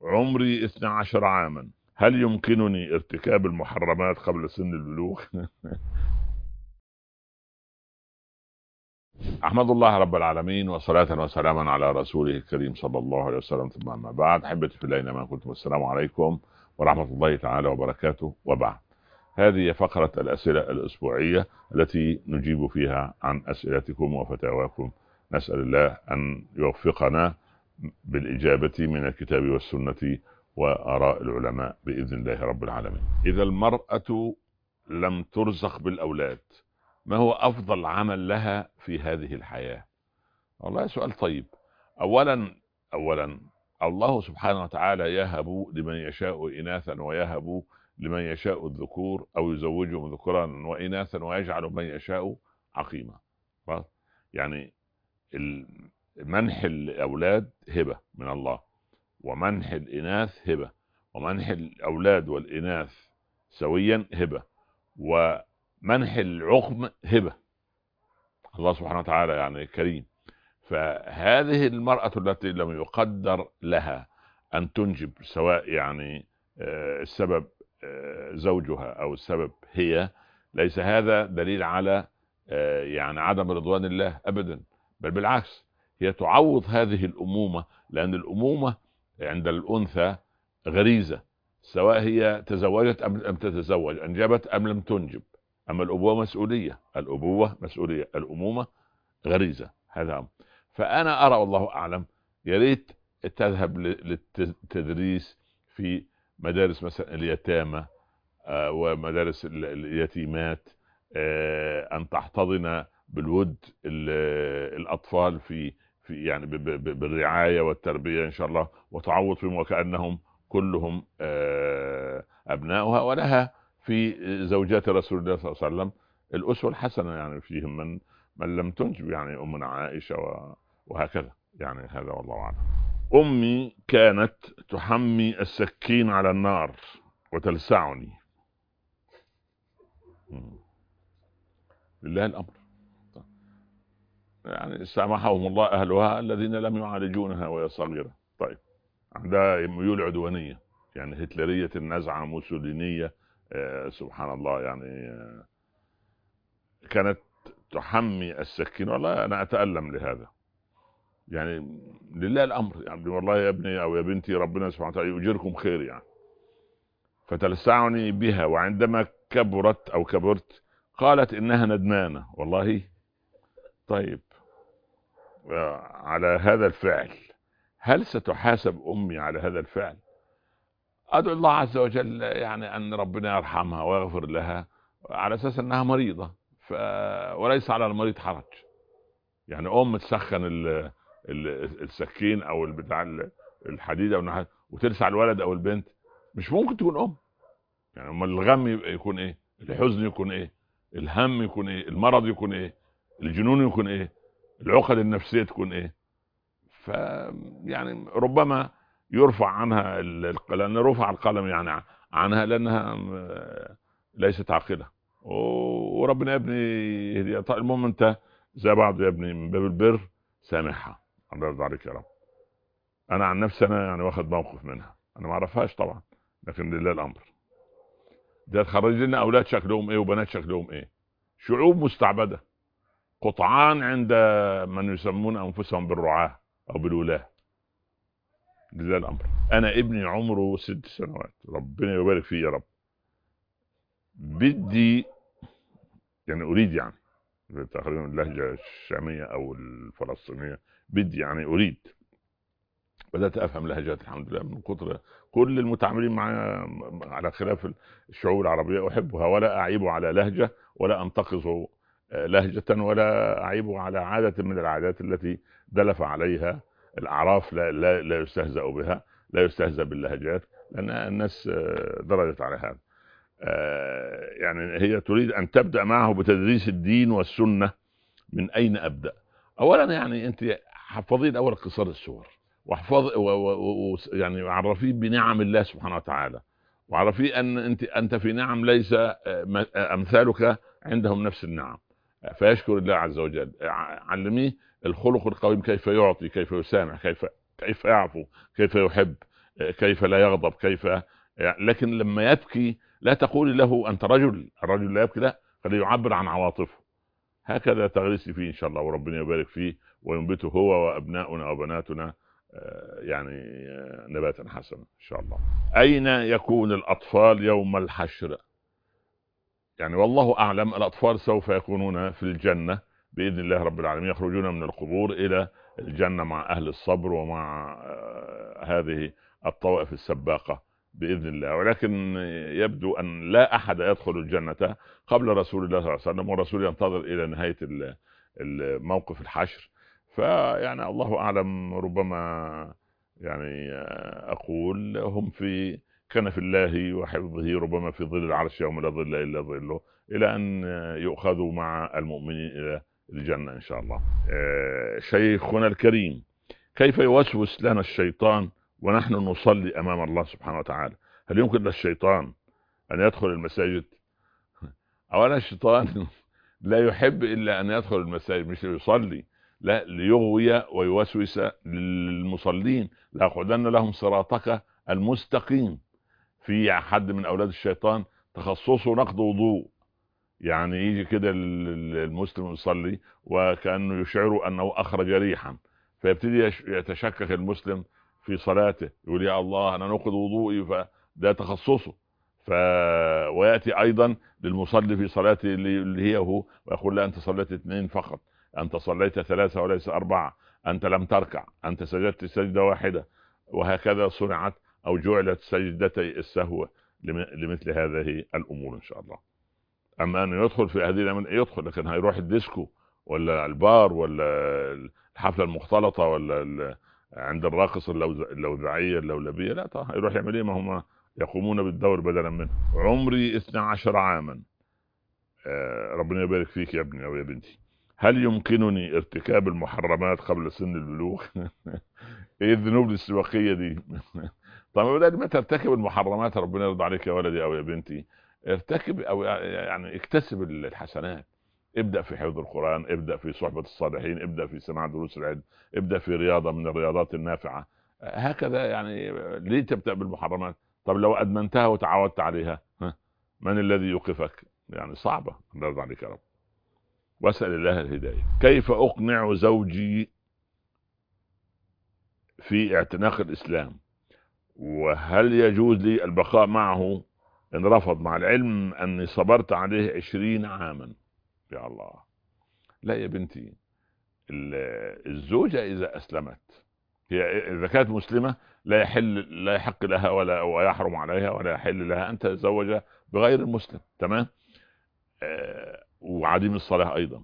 عمري 12 عاما، هل يمكنني ارتكاب المحرمات قبل سن البلوغ؟ احمد الله رب العالمين، وصلاة وسلاما على رسوله الكريم صلى الله عليه وسلم، ثم اما بعد. احبتي في الله ما كنتم، السلام عليكم ورحمة الله تعالى وبركاته. وبعد، هذه فقرة الأسئلة الأسبوعية التي نجيب فيها عن أسئلتكم وفتاواكم. نسأل الله أن يوفقنا بالإجابة من الكتاب والسنة وآراء العلماء بإذن الله رب العالمين. إذا المرأة لم ترزق بالأولاد، ما هو أفضل عمل لها في هذه الحياة؟ والله سؤال طيب. أولا الله سبحانه وتعالى يهب لمن يشاء إناثا ويهب لمن يشاء الذكور، أو يزوجهم ذكرانا وإناثا ويجعل من يشاء عقيما. يعني منح الأولاد هبة من الله، ومنح الإناث هبة، ومنح الأولاد والإناث سويا هبة، ومنح العقم هبة. الله سبحانه وتعالى يعني كريم. فهذه المرأة التي لم يقدر لها أن تنجب، سواء يعني السبب زوجها أو السبب هي، ليس هذا دليل على يعني عدم رضوان الله أبدا، بل بالعكس، هي تعوض هذه الأمومة، لأن الأمومة عند الأنثى غريزة، سواء هي تزوجت أم لم تتزوج، أنجبت أم لم تنجب. أما الأبوة مسؤولية، الأمومة غريزة، هذا أمر. فأنا أرى والله أعلم يا ريت تذهب للتدريس في مدارس مثلا اليتامى ومدارس اليتيمات، أن تحتضن بالود الأطفال في يعني بالرعاية والتربية إن شاء الله، وتعوض فيهم وكأنهم كلهم أبناؤها، ولها في زوجات رسول الله صلى الله عليه وسلم الأسوة الحسنة، يعني فيهم من لم تنجب، يعني أمنا عائشة وهكذا. يعني هذا والله أعلم. أمي كانت تحمي السكين على النار وتلسعني. لله الأمر، يعني سامحهم الله أهلها الذين لم يعالجونها وهي صغيرة. طيب، عندها ميول عدوانية، يعني هتلرية، النزعة موسولينية، سبحان الله. يعني كانت تحمي السكين، والله أنا أتألم لهذا. يعني لله الأمر، يعني والله يا ابني أو يا بنتي، ربنا سبحانه وتعالى يؤجركم خير يعني. فتلسعني بها، وعندما كبرت أو كبرت قالت إنها ندمانة. والله طيب، على هذا الفعل هل ستحاسب أمي على هذا الفعل؟ أدعو الله عز وجل يعني أن ربنا يرحمها ويغفر لها، على أساس أنها مريضة، وليس على المريض حرج. يعني أم تسخن السكين أو البتاع الحديد أو وتلسع الولد أو البنت، مش ممكن تكون أم. يعني أما الغم يكون إيه؟ الحزن يكون إيه؟ الهم يكون إيه؟ المرض يكون إيه؟ الجنون يكون إيه؟ العقد النفسية تكون إيه؟ يعني ربما يرفع عنها لأن رفع القلم يعني عنها، لأنها ليست عاقلة، وربنا يا ابني يهديها. المهم أنت زي بعض يا ابني، من باب البر سامحها، الله يرضى عليك يا رب. أنا عن نفسي أنا يعني واخد موقف منها، أنا ما أعرفهاش طبعا، لكن لله الأمر. ده تخرج لنا أولاد شكلهم إيه وبنات شكلهم إيه، شعوب مستعبدة، قطعان عند من يسمون أنفسهم بالرعاة أو بالولاة. لله الامر. انا ابني عمره 6 سنوات، ربنا يبارك فيه يا رب. بدي يعني اريد، يعني تقريبا اللهجه الشاميه او الفلسطينيه، بدي يعني اريد. بدات افهم لهجات الحمد لله من كتر كل المتعاملين معي على خلاف الشعوب العربيه، احبها ولا اعيب على لهجه، ولا انتقص لهجه، ولا اعيب على عاده من العادات التي دلف عليها الاعراف. لا يستهزأ بها، لا يستهزأ باللهجات، لان الناس درجت على هذا. يعني هي تريد ان تبدا معه بتدريس الدين والسنه. من اين ابدا؟ اولا يعني انت حفظي الاول قصار السور، واحفظ يعني عرفيه بنعم الله سبحانه وتعالى، وعرفيه ان انت في نعم ليس امثالك عندهم نفس النعم، فيشكر الله عز وجل. علميه الخلق القويم، كيف يعطي، كيف يسامح، كيف يعفو، كيف يحب. كيف لا يغضب، كيف يعني. لكن لما يبكي لا تقول له انت رجل، الرجل لا يبكي، لا، خليه يعبر عن عواطفه. هكذا تغرسي فيه ان شاء الله، وربنا يبارك فيه وينبته هو وابناؤنا وبناتنا يعني نباتا حسنا ان شاء الله. اين يكون الاطفال يوم الحشر؟ يعني والله اعلم، الاطفال سوف يكونون في الجنه باذن الله رب العالمين، يخرجون من القبور الى الجنه مع اهل الصبر ومع هذه الطوائف السباقه باذن الله. ولكن يبدو ان لا احد يدخل الجنه قبل رسول الله صلى الله عليه وسلم، والرسول ينتظر الى نهايه موقف الحشر. فيعني الله اعلم، ربما يعني اقول هم في كنف الله وحفظه، ربما في ظل العرش يوم لا ظل الا ظله، الى ان يؤخذوا مع المؤمنين الى الجنه ان شاء الله. شيخنا الكريم، كيف يوسوس لنا الشيطان ونحن نصلي امام الله سبحانه وتعالى؟ هل يمكن للشيطان ان يدخل المساجد؟ اولا الشيطان لا يحب الا ان يدخل المساجد، مش يصلي، لا، ليغوي ويوسوس للمصلين. لاقعدن لهم صراطك المستقيم. في حد من اولاد الشيطان تخصصه نقض وضوء، يعني يجي كده المسلم يصلي وكانه يشعر انه اخرج ريحا، فيبتدي يتشكك المسلم في صلاته، يقول يا الله انا نقض وضوئي، فده تخصصه. وياتي ايضا للمصلي في صلاته اللي هي هو، ويقول لا انت صليت 2 فقط، انت صليت 3 وليس 4، انت لم تركع، انت سجدت سجده واحده. وهكذا صنعت او جعلت سجدتي السهو لمثل هذه الامور ان شاء الله. اما انه يدخل في هذه الامور يدخل، لكن هيروح الديسكو ولا البار ولا الحفله المختلطه ولا عند الراقص اللوذعيه اللولبيه، لا طبعا هيروح يعمل ايه؟ ما هم يقومون بالدور بدلا منه. عمري 12 عاما. ربنا يبارك فيك يا ابني او يا بنتي. هل يمكنني ارتكاب المحرمات قبل سن البلوغ؟ ايه الذنوب الاستباقيه دي؟ طب بدل ما ترتكب المحرمات، ربنا يرضى عليك يا ولدي او يا بنتي، ارتكب او يعني اكتسب الحسنات. ابدأ في حفظ القرآن، ابدأ في صحبة الصالحين، ابدأ في سماع دروس العلم، ابدأ في رياضة من الرياضات النافعة. هكذا يعني. ليه تبدأ بالمحرمات؟ طب لو أدمنتها وتعودت عليها، من الذي يوقفك؟ يعني صعبة. الله يرضى عليك يا رب، واسأل الله الهداية. كيف أقنع زوجي في اعتناق الإسلام؟ وهل يجوز لي البقاء معه إن رفض، مع العلم أني صبرت عليه 20 عاما؟ يا الله. لا يا بنتي، الزوجة إذا أسلمت، هي إذا كانت مسلمة لا يحق لها ولا يحرم عليها ولا يحل لها أن تتزوج بغير المسلم، تمام. وعديم الصلاة أيضا،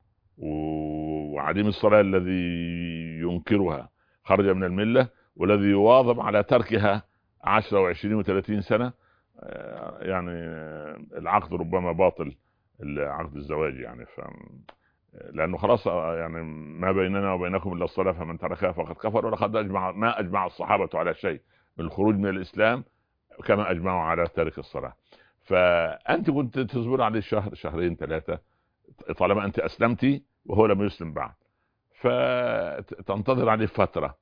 وعديم الصلاة الذي ينكرها خرج من الملة، والذي يواظب على تركها 10 و20 و30 سنة يعني العقد ربما باطل، عقد الزواج يعني. لانه خلاص يعني ما بيننا وبينكم الا الصلاه فمن تركها فقد كفر. ولقد ما اجمع الصحابه على شيء من الخروج من الاسلام كما اجمعوا على ترك الصلاه. فانت كنت تصبر عليه شهر 2 3 طالما انت اسلمتي وهو لم يسلم بعد، فتنتظر عليه فتره.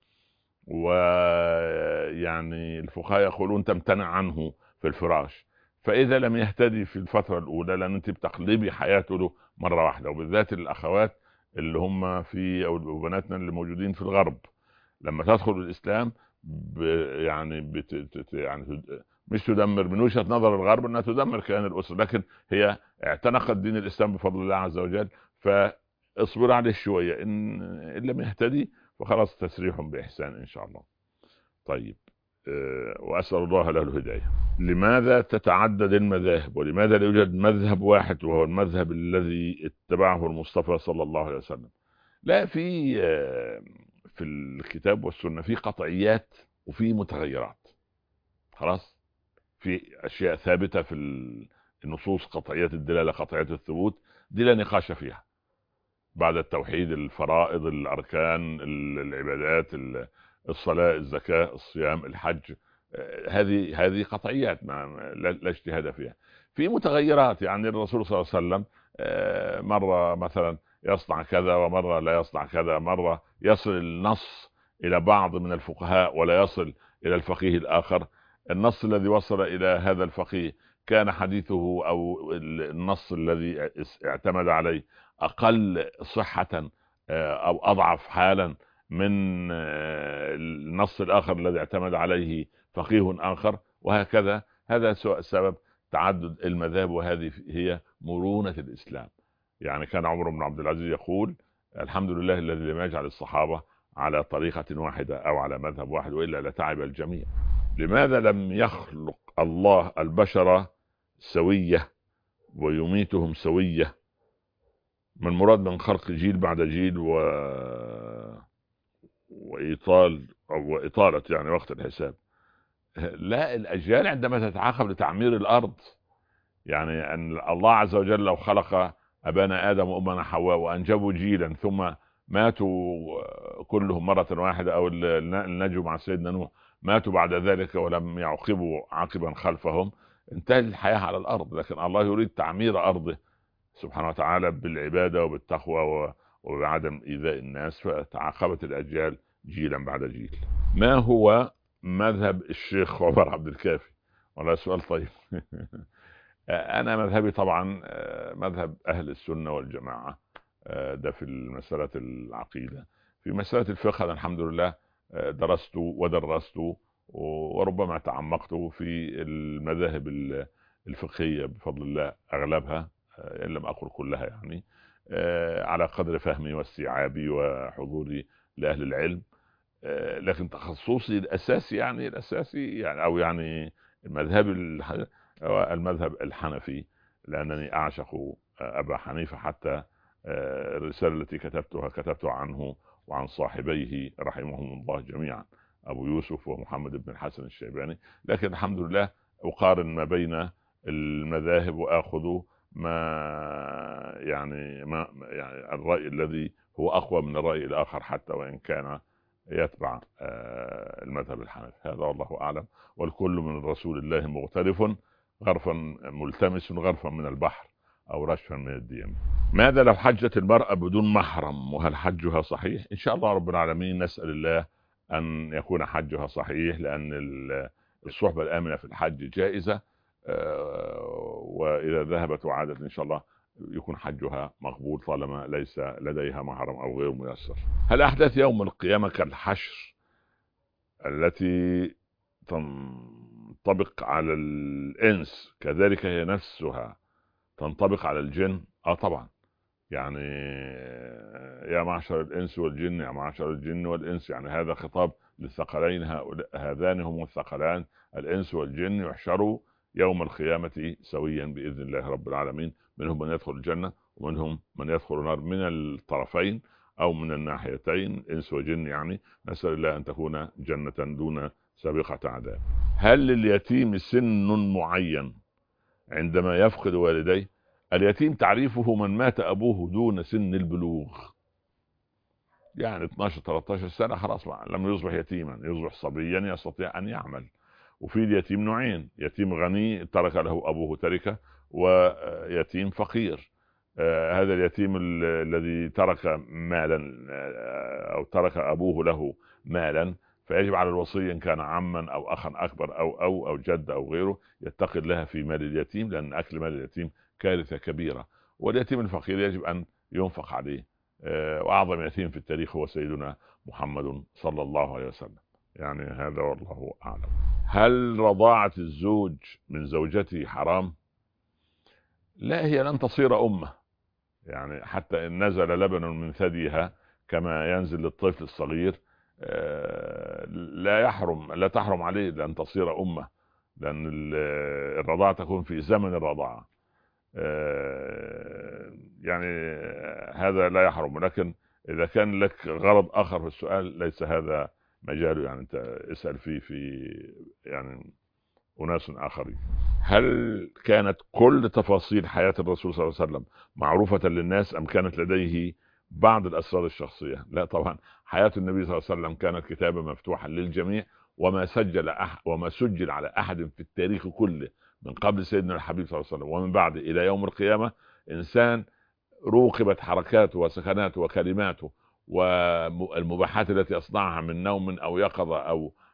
ويعني الفقهاء يقولون تمتنع عنه في الفراش. فاذا لم يهتدي في الفتره الاولى، لان انت بتقلبي حياته له مره واحده، وبالذات الاخوات اللي هم في او بناتنا اللي موجودين في الغرب، لما تدخل الاسلام يعني يعني مش تدمر من وجهه نظر الغرب انها تدمر كيان الاسره، لكن هي اعتنقت دين الاسلام بفضل الله عز وجل. فاصبر عليه شويه، ان لم يهتدي فخلاص تسريح باحسان ان شاء الله. طيب، واسال الله له الهدايه. لماذا تتعدد المذاهب، ولماذا لا يوجد مذهب واحد وهو المذهب الذي اتبعه المصطفى صلى الله عليه وسلم؟ لا، في الكتاب والسنه في قطعيات وفي متغيرات. خلاص، في اشياء ثابته في النصوص، قطعيات الدلاله قطعيات الثبوت، دي لا نقاش فيها. بعد التوحيد، الفرائض، الاركان، العبادات، الصلاه، الزكاه، الصيام، الحج، هذه قطعيات لا اجتهاد فيها. في متغيرات، يعني الرسول صلى الله عليه وسلم مره مثلا يصنع كذا ومره لا يصنع كذا، مره يصل النص الى بعض من الفقهاء ولا يصل الى الفقيه الاخر. النص الذي وصل الى هذا الفقيه كان حديثه او النص الذي اعتمد عليه اقل صحة او اضعف حالا من النص الاخر الذي اعتمد عليه فقيه اخر، وهكذا. هذا سبب تعدد المذاهب، وهذه هي مرونة الاسلام. يعني كان عمر بن عبد العزيز يقول: الحمد لله الذي لم يجعل الصحابة على طريقة واحدة او على مذهب واحد، والا لتعب الجميع. لماذا لم يخلق الله البشر سوية ويميتهم سوية؟ ما المراد من خلق جيل بعد جيل وإطالة يعني وقت الحساب؟ لا، الأجيال عندما تتعاقب لتعمير الأرض، يعني أن الله عز وجل لو خلق أبانا آدم وأمنا حواء وأنجبوا جيلا ثم ماتوا كلهم مرة واحدة، أو النجو مع سيدنا نوح ماتوا بعد ذلك ولم يعقبوا عاقبا خلفهم، انتهت الحياة على الأرض. لكن الله يريد تعمير أرضه سبحانه وتعالى بالعبادة وبالتقوى وبعدم إيذاء الناس، فتعاقبت الأجيال جيلا بعد جيل. ما هو مذهب الشيخ عمر عبد الكافي؟ والله سؤال طيب. أنا مذهبي طبعا مذهب أهل السنة والجماعة، ده في مسألة العقيدة. في مسألة الفقه أنا الحمد لله درست ودرست وربما تعمقت في المذاهب الفقهية بفضل الله أغلبها، إن لم أقل كلها، يعني على قدر فهمي واستيعابي وحضوري لأهل العلم. لكن تخصصي الأساسي يعني أو يعني هو المذهب الحنفي، لأنني أعشق أبا حنيفة. حتى الرسالة التي كتبتها عنه وعن صاحبيه رحمهم الله جميعا، أبو يوسف ومحمد بن الحسن الشيباني. لكن الحمد لله أقارن ما بين المذاهب وآخذ ما يعني الرأي الذي هو أقوى من الرأي الآخر، حتى وإن كان يتبع المذهب الحنفي. هذا والله أعلم. والكل من رسول الله مغترف غرفا ملتمس غرفا من البحر أو رشفا من الديم. ماذا لو حجت المرأة بدون محرم، وهل حجها صحيح؟ إن شاء الله رب العالمين نسأل الله أن يكون حجها صحيح، لأن الصحبة الآمنة في الحج جائزة، وإذا ذهبت وعادت إن شاء الله يكون حجها مقبول طالما ليس لديها محرم أو غير ميسر. هل أحداث يوم القيامة كالحشر التي تنطبق على الإنس كذلك هي نفسها تنطبق على الجن؟ طبعا. يعني يا معشر الإنس والجن، يا معشر الجن والإنس، يعني هذا خطاب للثقلين، هذان هم الثقلان الإنس والجن، يحشروا يوم القيامة سويا بإذن الله رب العالمين. منهم من يدخل الجنة ومنهم من يدخل النار، من الطرفين أو من الناحيتين، إنس وجن يعني. نسأل الله أن تكون جنة دون سابقة عذاب. هل لليتيم سن معين عندما يفقد والديه؟ اليتيم تعريفه من مات أبوه دون سن البلوغ، يعني 12-13 سنة خلاص لم يصبح يتيما، يصبح صبيا يستطيع أن يعمل. وفي اليتيم نوعين: يتيم غني ترك له أبوه تركة، ويتيم فقير. هذا اليتيم الذي ترك مالا أو ترك أبوه له مالا، فيجب على الوصي إن كان عما أو أخا أكبر أو جد أو غيره يتقي الله في مال اليتيم، لأن أكل مال اليتيم كارثة كبيرة. واليتيم الفقير يجب أن ينفق عليه. وأعظم يتيم في التاريخ هو سيدنا محمد صلى الله عليه وسلم. يعني هذا والله أعلم. هل رضاعة الزوج من زوجته حرام؟ لا، هي لن تصير أمة، يعني حتى إن نزل لبن من ثديها كما ينزل للطفل الصغير لا تحرم عليه لأن تصير أمة، لأن الرضاعة تكون في زمن الرضاعة. يعني هذا لا يحرم. لكن إذا كان لك غرض آخر في السؤال ليس هذا مجاله، يعني أنت اسأل في يعني أناس آخرين. هل كانت كل تفاصيل حياة الرسول صلى الله عليه وسلم معروفة للناس أم كانت لديه بعض الأسرار الشخصية؟ لا طبعا، حياة النبي صلى الله عليه وسلم كانت كتابا مفتوحا للجميع، وما سجل على أحد في التاريخ كله من قبل سيدنا الحبيب صلى الله عليه وسلم ومن بعد إلى يوم القيامة إنسان روقبت حركاته وسكناته وكلماته والمباحات التي أصنعها من نوم أو يقظة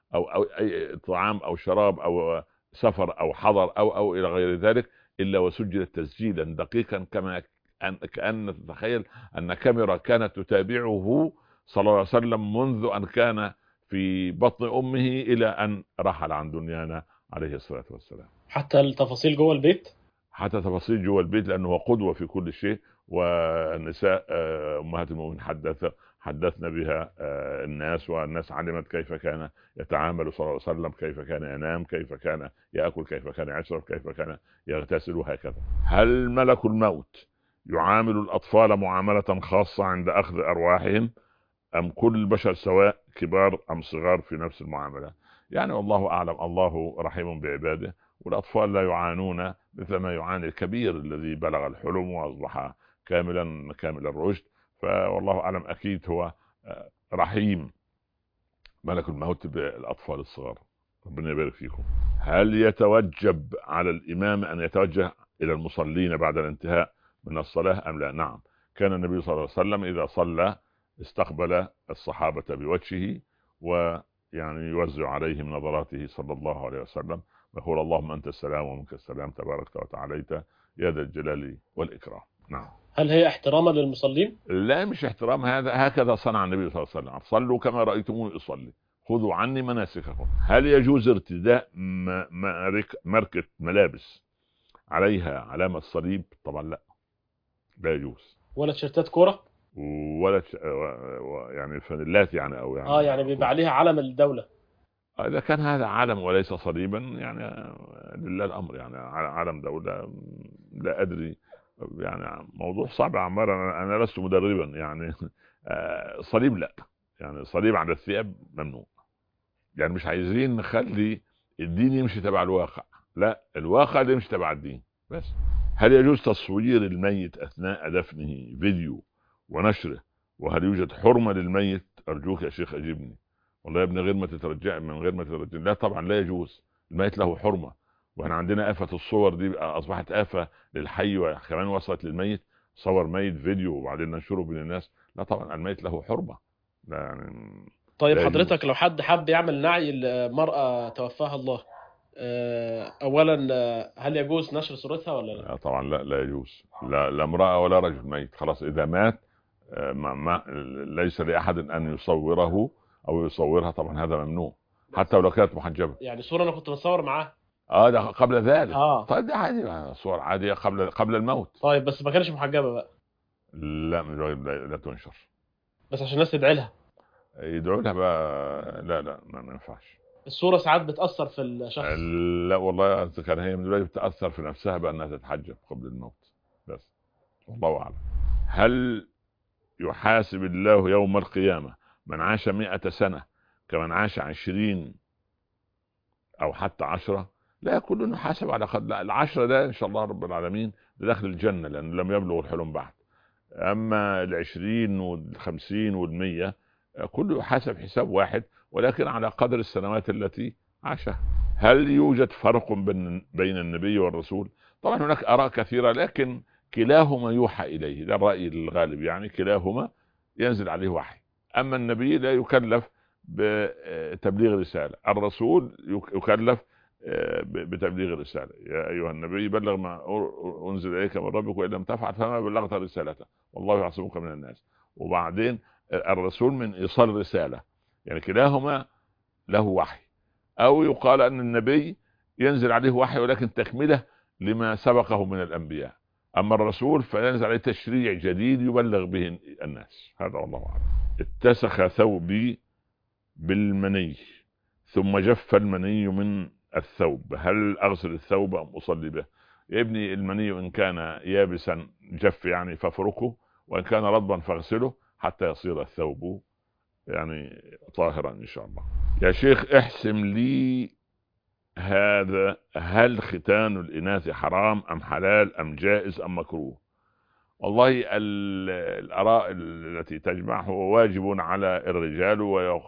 او اي طعام او شراب او سفر او حضر او الى غير ذلك، الا وسجلت تسجيلا دقيقا، كما كأن تتخيل ان كاميرا كانت تتابعه صلى الله عليه وسلم منذ ان كان في بطن امه الى ان رحل عن دنيانا عليه الصلاه والسلام. حتى التفاصيل جوه البيت. حتى تفاصيل جوه البيت، لانه هو قدوه في كل شيء. والنساء امهات المؤمنين حدثنا بها الناس، والناس علمت كيف كان يتعامل صلى الله عليه وسلم، كيف كان ينام، كيف كان ياكل، كيف كان يشرب، كيف كان يغتسل، وهكذا. هل ملك الموت يعامل الاطفال معامله خاصه عند اخذ ارواحهم، ام كل البشر سواء كبار ام صغار في نفس المعامله؟ يعني والله اعلم، الله رحيم بعباده، والاطفال لا يعانون مثل ما يعاني الكبير الذي بلغ الحلم واصبح كامل الرشد. فوالله اعلم، اكيد هو رحيم ملك الموت بالاطفال الصغار. ربنا يبارك فيكم. هل يتوجب على الامام ان يتوجه الى المصلين بعد الانتهاء من الصلاه ام لا؟ نعم، كان النبي صلى الله عليه وسلم اذا صلى استقبل الصحابه بوجهه، ويعني يوزع عليهم نظراته صلى الله عليه وسلم، ويقول اللهم انت السلام ومنك السلام تباركت وتعاليت يا ذا الجلال والاكرام. نعم. هل هي احتراما للمصلين؟ لا، مش احترام، هذا هكذا صنع النبي صلى الله عليه وسلم، صلوا كما رأيتموني أصلي، خذوا عني مناسككم. هل يجوز ارتداء ماركة ملابس عليها علامة صليب؟ طبعا لا، لا يجوز. ولا تيشيرتات كوره؟ ولا يعني فانيلات يعني، او اه، يعني يعني بيبقى عليها علم الدوله. اذا كان هذا علم وليس صليبا يعني لله الامر، يعني علم دولة لا ادري. يعني موضوع صعب يا عمار، انا لست مدربا يعني. صليب لا، يعني صليب على الثياب ممنوع. يعني مش عايزين نخلي الدين يمشي تبع الواقع، لا، الواقع اللي يمشي تبع الدين بس. هل يجوز تصوير الميت اثناء دفنه فيديو ونشره؟ وهل يوجد حرمة للميت؟ ارجوك يا شيخ اجبني. والله يا ابني غير ما تترجع، من غير ما تترجع، لا طبعا لا يجوز. الميت له حرمة، واحنا عندنا آفة الصور دي اصبحت آفة للحي، وكمان وصلت للميت. صور ميت فيديو وبعدين ننشره بين الناس، لا طبعا الميت له حرمة، لا يعني طيب لا يجوز. حضرتك، لو حد حب يعمل نعي لمرأة توفاها الله، اولا هل يجوز نشر صورتها ولا لا؟ طبعا لا، لا يجوز، لا، لا امرأة ولا رجل ميت، خلاص إذا مات ليس لأحد أن يصوره أو يصورها، طبعا هذا ممنوع، حتى ولو كانت محجبة. يعني صورة انا كنت متصور معاها. اه، ده قبل ذلك. اه. طيب ده عادي، صور عادية قبل الموت. طيب بس ما كانش محجبة بقى؟ لا، لا تنشر. بس عشان الناس تدعي لها. يدعوا لها بقى، لا لا، ما ينفعش. الصورة ساعات بتأثر في الشخص. لا والله، إذا كان هي من دلوقتي بتأثر في نفسها بأنها تتحجب قبل الموت بس. والله أعلم. هل يحاسب الله يوم القيامة من عاش 100 سنة كمن عاش 20 أو حتى 10؟ لا، كل يحاسب على قدر. لا، 10 ده إن شاء الله رب العالمين لدخل الجنة، لأن لم يبلغ الحلم بعد. أما 20 وال50 وال100 كله يحاسب حساب واحد، ولكن على قدر السنوات التي عاشها. هل يوجد فرق بين النبي والرسول؟ طبعا هناك آراء كثيرة، لكن كلاهما يوحى إليه، ده الرأي الغالب، يعني كلاهما ينزل عليه وحي. أما النبي لا يكلف بتبليغ رسالة، الرسول يكلف بتبليغ الرسالة. يا أيها النبي بلغ ما أنزل إليك من ربك، وإن لم تفعل فما بلغت رسالته والله يعصمك من الناس. وبعدين الرسول من إيصال الرسالة، يعني كلاهما له وحي. أو يقال أن النبي ينزل عليه وحي ولكن تكملة لما سبقه من الأنبياء، أما الرسول فينزل عليه تشريع جديد يبلغ به الناس. هذا والله أعلم. اتسخ ثوبي بالمني ثم جف المني من الثوب، هل أغسل الثوب أم أصلي به؟ يا ابني، المني إن كان يابسا جف يعني فافركه، وإن كان رطبا فاغسله حتى يصير الثوب يعني طاهرا إن شاء الله. يا شيخ احسم لي هذا، هل ختان الإناث حرام أم حلال أم جائز أم مكروه؟ والله الآراء التي تجمع هو واجب على الرجال،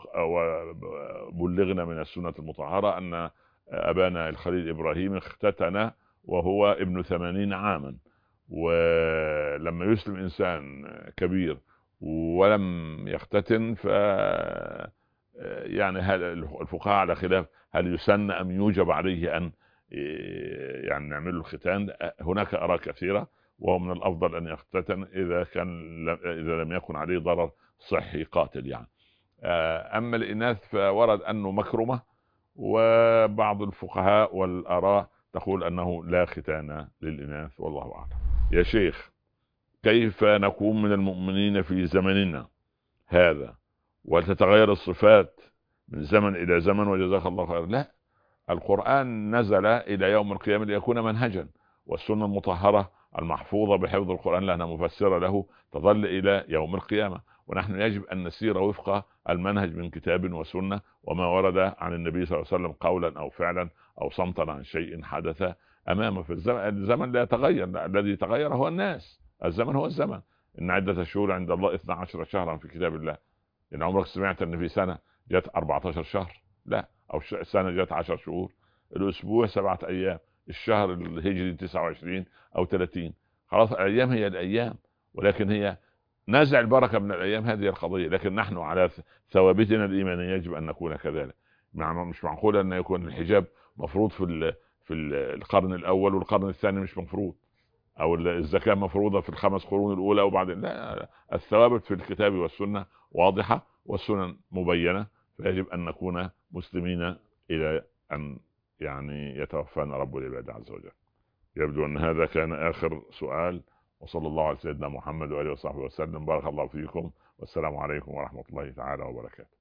وبلغنا من السنة المطهرة أن أبانا الخليل إبراهيم اختتن وهو ابن 80 عاما، ولما يسلم إنسان كبير ولم يختتن يعني هل الفقهاء على خلاف هل يسن ام يوجب عليه ان يعني نعمل له الختان؟ هناك اراء كثيره، وهو من الافضل ان يختتن اذا لم يكن عليه ضرر صحي قاتل يعني. اما الاناث فورد انه مكرمه، وبعض الفقهاء والاراء تقول انه لا ختان للاناث، والله اعلم. يا شيخ، كيف نكون من المؤمنين في زمننا هذا وتتغير الصفات من زمن الى زمن؟ وجزاك الله خير. لا، القرآن نزل الى يوم القيامة ليكون منهجا، والسنة المطهرة المحفوظة بحفظ القرآن لأنها مفسرة له تظل الى يوم القيامة، ونحن يجب ان نسير وفق المنهج من كتاب وسنة وما ورد عن النبي صلى الله عليه وسلم قولا او فعلا او صمتا عن شيء حدث امامه في الزمن لا يتغير، الذي يتغير هو الناس، الزمن هو الزمن. ان عدة الشهور عند الله 12 شهرا في كتاب الله. ان عمرك سمعت ان في سنة جت 14 شهر؟ لا. او السنة جت 10 شهور. الاسبوع 7 ايام، الشهر الهجري 29 او 30. خلاص الايام هي الايام، ولكن هي نزع البركة من الايام، هذه القضية. لكن نحن على ثوابتنا الايمانية يجب ان نكون كذلك. مش معقول ان يكون الحجاب مفروض في القرن الاول والقرن الثاني مش مفروض، او الزكاة مفروضة في الخمس قرون الاولى وبعدين لا. الثوابت في الكتاب والسنة واضحة والسنن مبينة، فيجب ان نكون مسلمين الى ان يعني يتوفانا رب العباد عز وجل. يبدو ان هذا كان اخر سؤال، وصلى الله على سيدنا محمد واله وصحبه وسلم. بارك الله فيكم، والسلام عليكم ورحمة الله تعالى وبركاته.